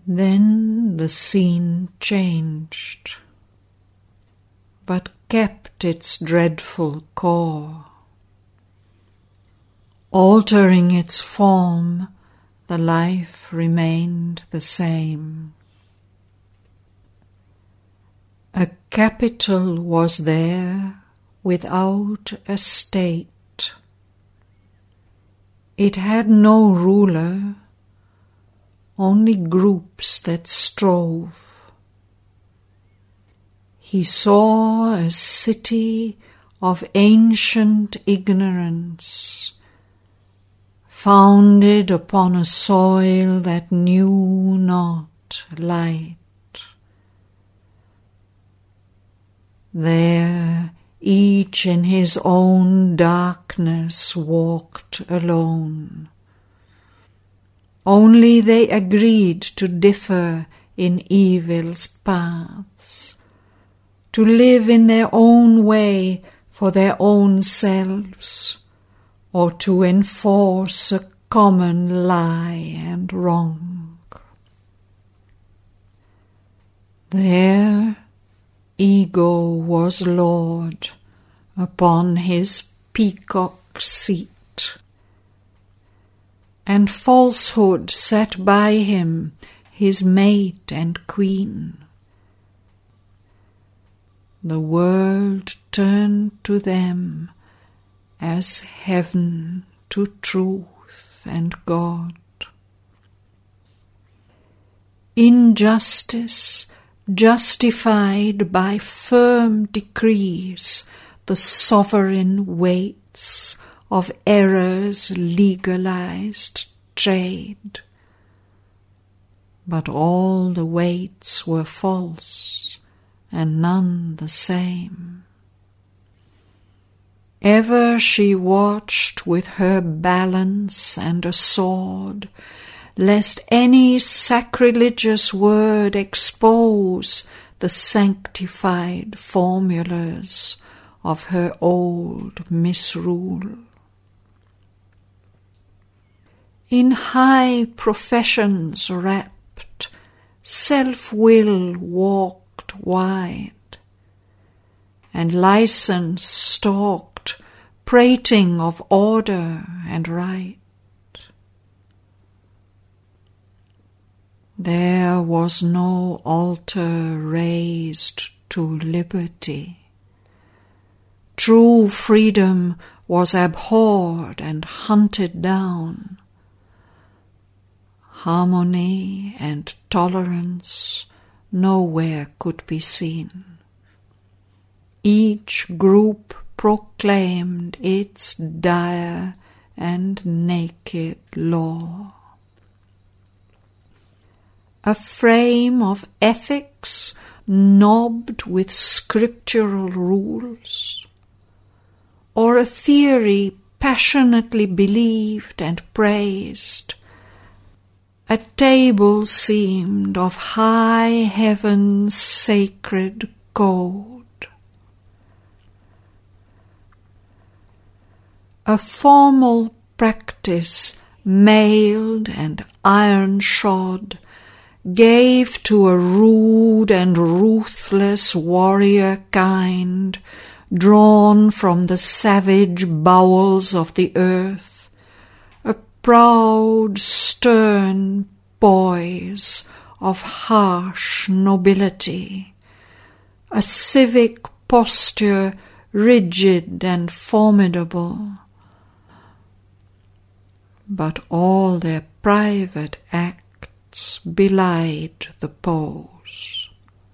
Then the scene changed, but kept its dreadful core. Altering its form, the life remained the same. A capital was there without a state. It had no ruler, only groups that strove. He saw a city of ancient ignorance, founded upon a soil that knew not light. There, each in his own darkness walked alone. Only they agreed to differ in evil's paths, to live in their own way for their own selves, or to enforce a common lie and wrong. There, ego was lord upon his peacock seat, and falsehood sat by him, his mate and queen. The world turned to them as heaven to truth and God. Injustice justified by firm decrees the sovereign weights of error's legalized trade. But all the weights were false, and none the same. Ever she watched with her balance and a sword, lest any sacrilegious word expose the sanctified formulas of her old misrule. In high professions wrapped, self-will walked wide, and license stalked, prating of order and right. There was no altar raised to liberty. True freedom was abhorred and hunted down. Harmony and tolerance nowhere could be seen. Each group proclaimed its dire and naked law. A frame of ethics knobbed with scriptural rules, or a theory passionately believed and praised, a table seemed of high heaven's sacred code. A formal practice, mailed and iron-shod, gave to a rude and ruthless warrior kind, drawn from the savage bowels of the earth, a proud, stern poise of harsh nobility, a civic posture rigid and formidable. But all their private acts belied the pose.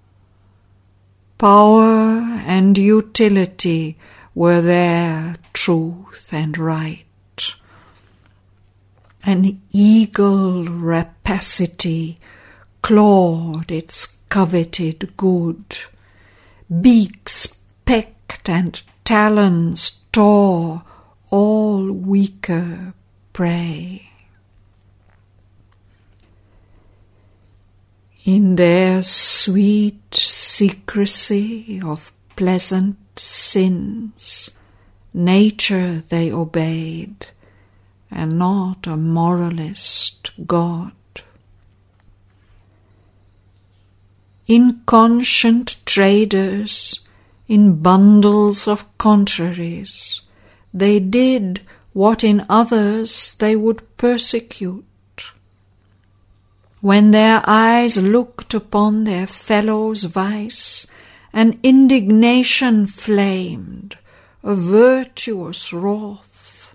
Power and utility were their truth and right. An eagle rapacity clawed its coveted good. Beaks pecked and talons tore all weaker prey. In their sweet secrecy of pleasant sins, nature they obeyed, and not a moralist God. inconscient traders in bundles of contraries, they did what in others they would persecute. When their eyes looked upon their fellows' vice, an indignation flamed, a virtuous wrath.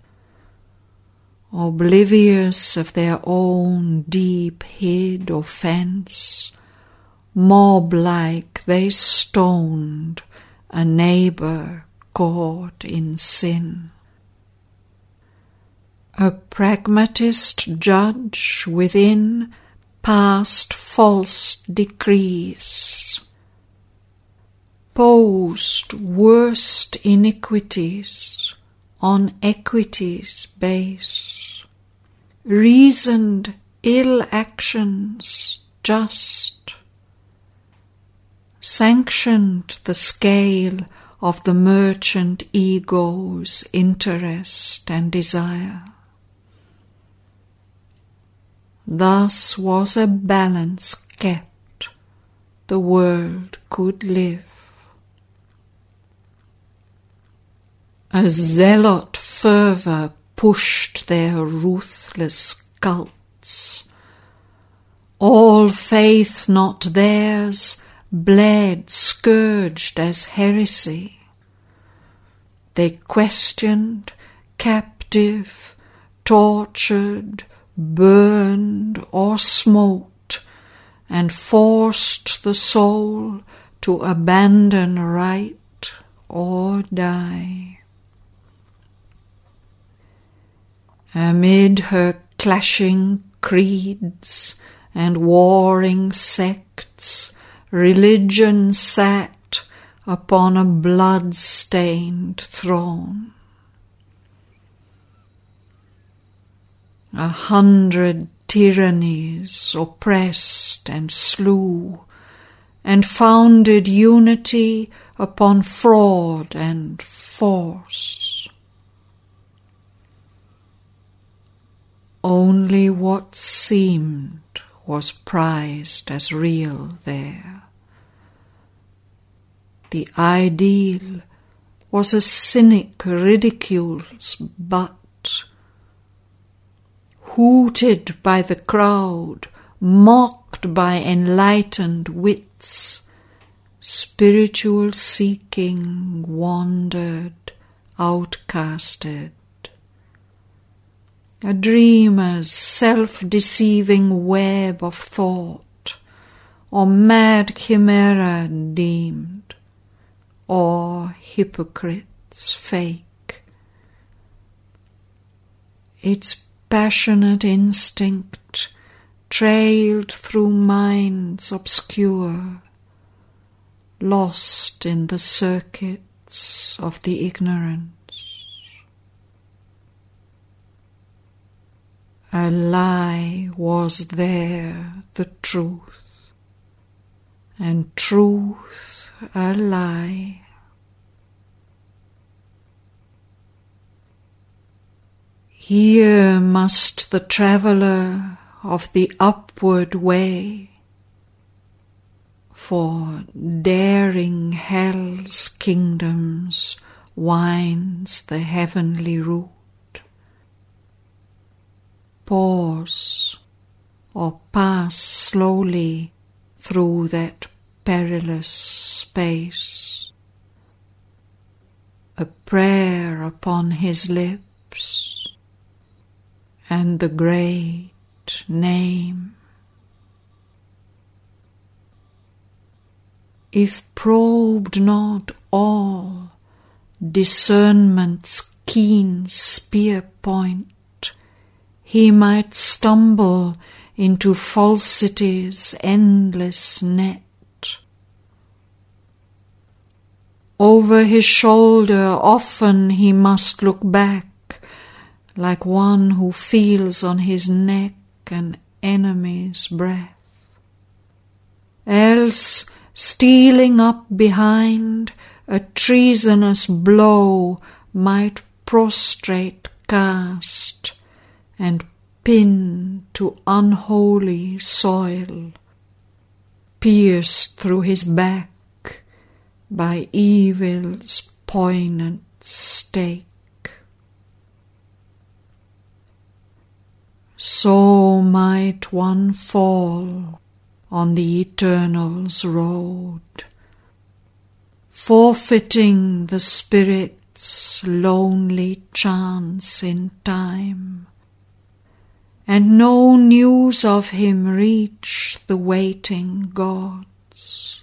Oblivious of their own deep-hid offence, mob-like they stoned a neighbour caught in sin. A pragmatist judge within passed false decrees, posed worst iniquities on equity's base, reasoned ill actions just, sanctioned the scale of the merchant ego's interest and desire. Thus was a balance kept, the world could live. A zealot fervour pushed their ruthless cults. All faith not theirs bled scourged as heresy. They questioned, captive, tortured, burned or smote, and forced the soul to abandon right or die. Amid her clashing creeds and warring sects, religion sat upon a blood-stained throne. 100 tyrannies oppressed and slew, and founded unity upon fraud and force. Only what seemed was prized as real there. The ideal was a cynic ridicule's butt, hooted by the crowd, mocked by enlightened wits. Spiritual seeking wandered, outcasted. A dreamer's self-deceiving web of thought, or mad chimera deemed, or hypocrite's fake. Its passionate instinct trailed through minds obscure, lost in the circuits of the ignorance. A lie was there the truth, and truth a lie. Here must the traveller of the upward way, for daring hell's kingdoms winds the heavenly route, pause or pass slowly through that perilous space, a prayer upon his lips, and the great name. If probed not all discernment's keen spear point, he might stumble into falsity's endless net. Over his shoulder often he must look back, like one who feels on his neck an enemy's breath. Else, stealing up behind, a treasonous blow might prostrate cast, and pin to unholy soil, pierced through his back by evil's poignant stake. So might one fall on the Eternal's road, forfeiting the Spirit's lonely chance in time, and no news of him reach the waiting gods.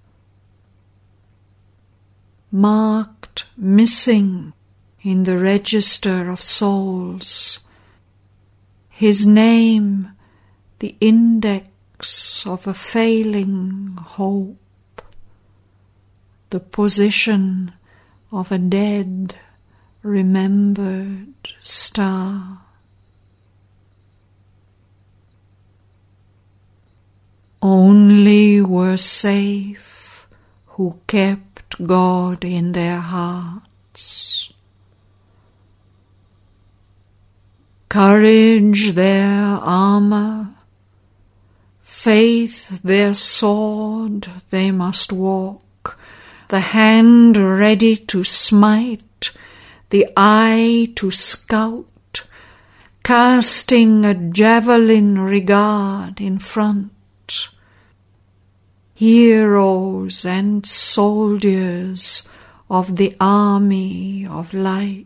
Marked missing in the register of souls, his name the index of a failing hope, the position of a dead, remembered star. Only were safe who kept God in their hearts. Courage their armor, faith their sword, they must walk, the hand ready to smite, the eye to scout, casting a javelin regard in front. Heroes and soldiers of the army of light.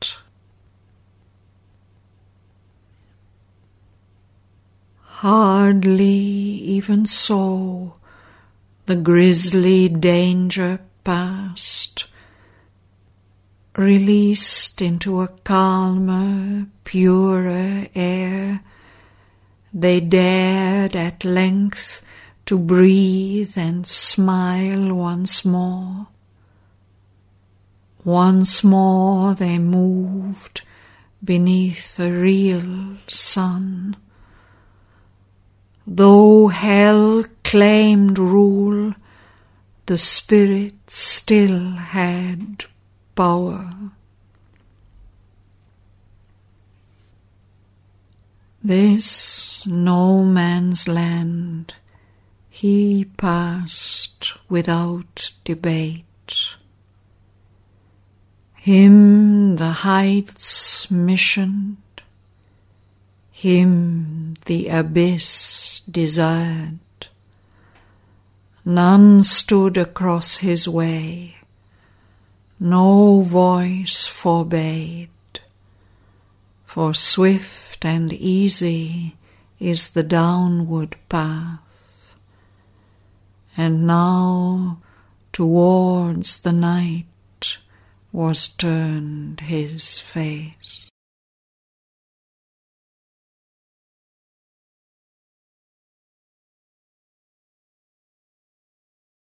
Hardly even so the grisly danger passed, released into a calmer, purer air, they dared at length to breathe and smile once more. Once more they moved beneath a real sun. Though hell claimed rule, the Spirit still had power. This no man's land he passed without debate. Him the heights missioned, him the abyss desired. None stood across his way, no voice forbade, for swift and easy is the downward path, and now towards the night was turned his face.